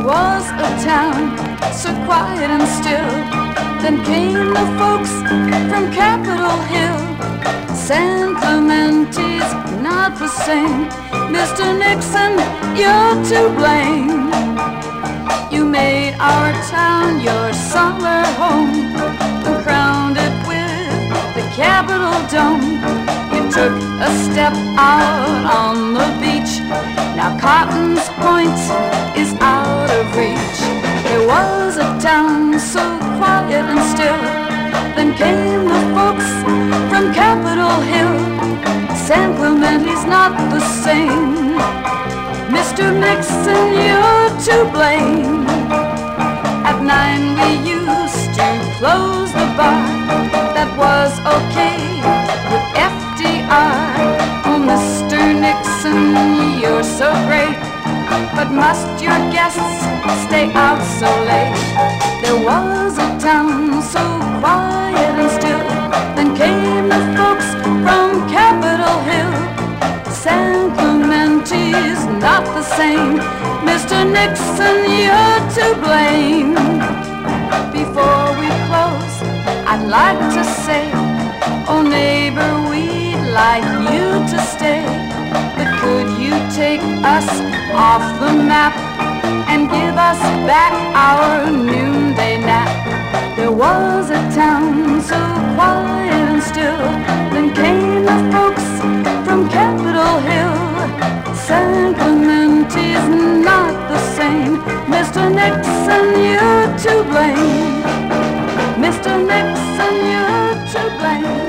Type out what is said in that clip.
was a town so quiet and still. Then came the folks from Capitol Hill. San Clemente's not the same. Mr. Nixon, you're to blame. You made our town your summer home and crowned it with the Capitol Dome. You took a step out on the beach. Now Cotton's Point is out of reach. There was a town so quiet and still. Then came the folks from Capitol Hill. San Clemente's not the same. Mr. Nixon, you're to blame. At 9 we used to close the bar. That was okay with FDR. Oh, Mr. Nixon, you're so great. But must your guests stay out so late? There was a town so quiet and still. Then came the folks from Capitol Hill. San Clemente's not the same. Mr. Nixon, you're to blame. Before we close, I'd like to say, oh neighbor, we'd like you to stay. But could you take us off the map and give us back our noonday nap? There was a town so quiet and still. Then came the folks from Capitol Hill. San Clemente's not the same. Mr. Nixon, you're to blame. Mr. Nixon, you're to blame.